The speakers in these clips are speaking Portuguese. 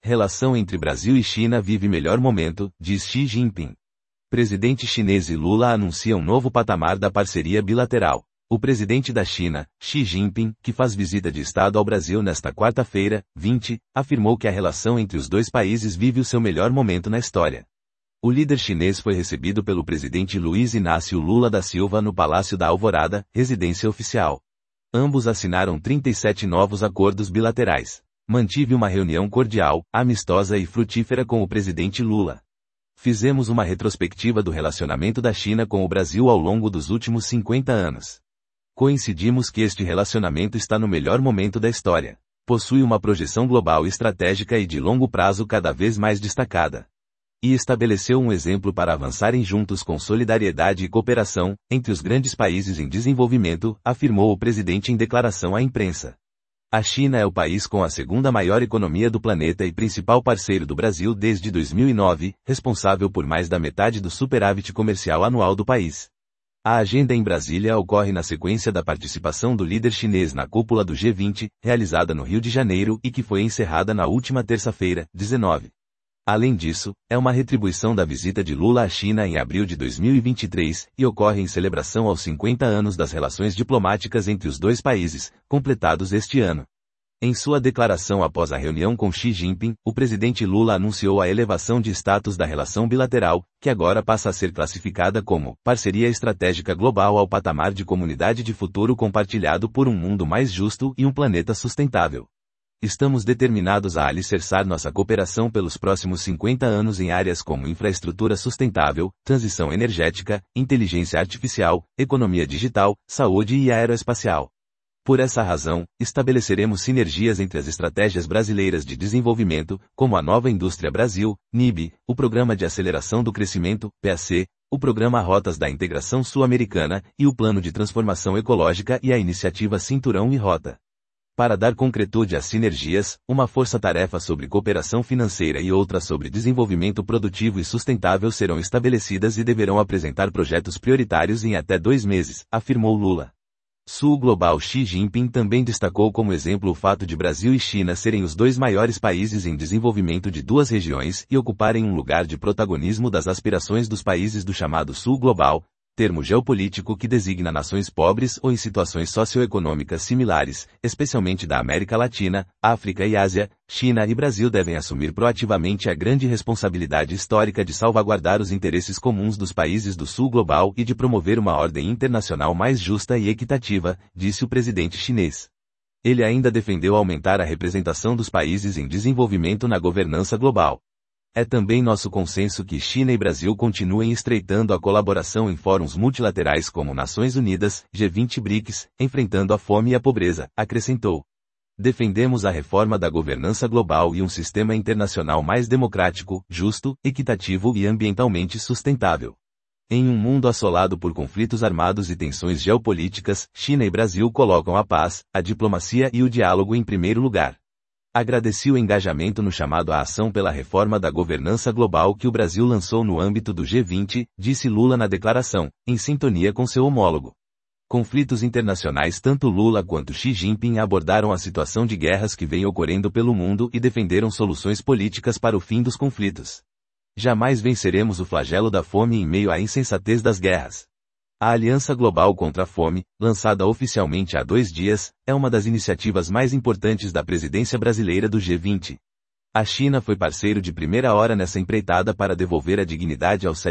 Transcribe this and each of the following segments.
Relação entre Brasil e China vive melhor momento, diz Xi Jinping. Presidente chinês e Lula anunciam novo patamar da parceria bilateral. O presidente da China, Xi Jinping, que faz visita de Estado ao Brasil nesta quarta-feira, 20, afirmou que a relação entre os dois países vive o seu melhor momento na história. O líder chinês foi recebido pelo presidente Luiz Inácio Lula da Silva no Palácio da Alvorada, residência oficial. Ambos assinaram 37 novos acordos bilaterais. Mantive uma reunião cordial, amistosa e frutífera com o presidente Lula. Fizemos uma retrospectiva do relacionamento da China com o Brasil ao longo dos últimos 50 anos. Coincidimos que este relacionamento está no melhor momento da história. Possui uma projeção global estratégica e de longo prazo cada vez mais destacada. E estabeleceu um exemplo para avançarem juntos com solidariedade e cooperação entre os grandes países em desenvolvimento, afirmou o presidente em declaração à imprensa. A China é o país com a segunda maior economia do planeta e principal parceiro do Brasil desde 2009, responsável por mais da metade do superávit comercial anual do país. A agenda em Brasília ocorre na sequência da participação do líder chinês na cúpula do G20, realizada no Rio de Janeiro e que foi encerrada na última terça-feira, 19. Além disso, é uma retribuição da visita de Lula à China em abril de 2023 e ocorre em celebração aos 50 anos das relações diplomáticas entre os dois países, completados este ano. Em sua declaração após a reunião com Xi Jinping, o presidente Lula anunciou a elevação de status da relação bilateral, que agora passa a ser classificada como parceria estratégica global ao patamar de comunidade de futuro compartilhado por um mundo mais justo e um planeta sustentável. Estamos determinados a alicerçar nossa cooperação pelos próximos 50 anos em áreas como infraestrutura sustentável, transição energética, inteligência artificial, economia digital, saúde e aeroespacial. Por essa razão, estabeleceremos sinergias entre as estratégias brasileiras de desenvolvimento, como a Nova Indústria Brasil, NIB, o Programa de Aceleração do Crescimento, PAC, o Programa Rotas da Integração Sul-Americana e o Plano de Transformação Ecológica e a Iniciativa Cinturão e Rota. Para dar concretude às sinergias, uma força-tarefa sobre cooperação financeira e outra sobre desenvolvimento produtivo e sustentável serão estabelecidas e deverão apresentar projetos prioritários em até 2 meses, afirmou Lula. Sul Global Xi Jinping também destacou como exemplo o fato de Brasil e China serem os dois maiores países em desenvolvimento de duas regiões e ocuparem um lugar de protagonismo das aspirações dos países do chamado Sul Global, termo geopolítico que designa nações pobres ou em situações socioeconômicas similares, especialmente da América Latina, África e Ásia. China e Brasil devem assumir proativamente a grande responsabilidade histórica de salvaguardar os interesses comuns dos países do Sul Global e de promover uma ordem internacional mais justa e equitativa, disse o presidente chinês. Ele ainda defendeu aumentar a representação dos países em desenvolvimento na governança global. É também nosso consenso que China e Brasil continuem estreitando a colaboração em fóruns multilaterais como Nações Unidas, G20 e BRICS, enfrentando a fome e a pobreza, acrescentou. Defendemos a reforma da governança global e um sistema internacional mais democrático, justo, equitativo e ambientalmente sustentável. Em um mundo assolado por conflitos armados e tensões geopolíticas, China e Brasil colocam a paz, a diplomacia e o diálogo em primeiro lugar. Agradeci o engajamento no chamado à ação pela reforma da governança global que o Brasil lançou no âmbito do G20, disse Lula na declaração, em sintonia com seu homólogo. Conflitos internacionais. Tanto Lula quanto Xi Jinping abordaram a situação de guerras que vem ocorrendo pelo mundo e defenderam soluções políticas para o fim dos conflitos. Jamais venceremos o flagelo da fome em meio à insensatez das guerras. A Aliança Global contra a Fome, lançada oficialmente há 2 dias, é uma das iniciativas mais importantes da presidência brasileira do G20. A China foi parceiro de primeira hora nessa empreitada para devolver a dignidade aos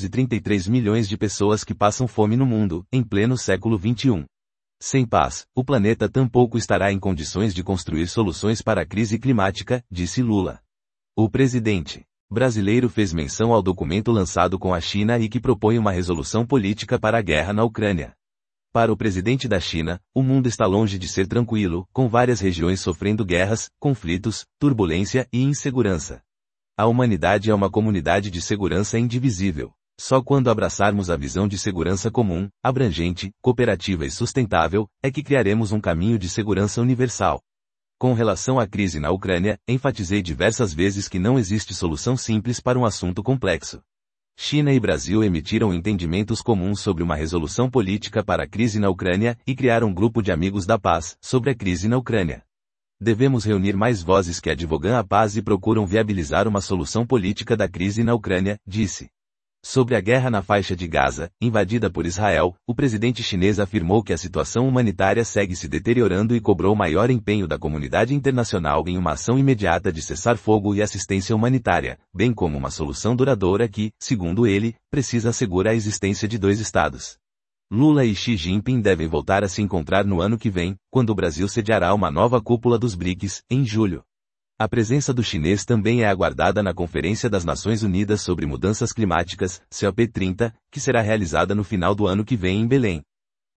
733 milhões de pessoas que passam fome no mundo, em pleno século XXI. Sem paz, o planeta tampouco estará em condições de construir soluções para a crise climática, disse Lula. O presidente brasileiro fez menção ao documento lançado com a China e que propõe uma resolução política para a guerra na Ucrânia. Para o presidente da China, o mundo está longe de ser tranquilo, com várias regiões sofrendo guerras, conflitos, turbulência e insegurança. A humanidade é uma comunidade de segurança indivisível. Só quando abraçarmos a visão de segurança comum, abrangente, cooperativa e sustentável, é que criaremos um caminho de segurança universal. Com relação à crise na Ucrânia, enfatizei diversas vezes que não existe solução simples para um assunto complexo. China e Brasil emitiram entendimentos comuns sobre uma resolução política para a crise na Ucrânia e criaram um grupo de amigos da paz sobre a crise na Ucrânia. Devemos reunir mais vozes que advogam a paz e procuram viabilizar uma solução política da crise na Ucrânia, disse. Sobre a guerra na faixa de Gaza, invadida por Israel, o presidente chinês afirmou que a situação humanitária segue se deteriorando e cobrou maior empenho da comunidade internacional em uma ação imediata de cessar-fogo e assistência humanitária, bem como uma solução duradoura que, segundo ele, precisa assegurar a existência de 2 estados. Lula e Xi Jinping devem voltar a se encontrar no ano que vem, quando o Brasil sediará uma nova cúpula dos BRICS, em julho. A presença do chinês também é aguardada na Conferência das Nações Unidas sobre Mudanças Climáticas, COP30, que será realizada no final do ano que vem em Belém.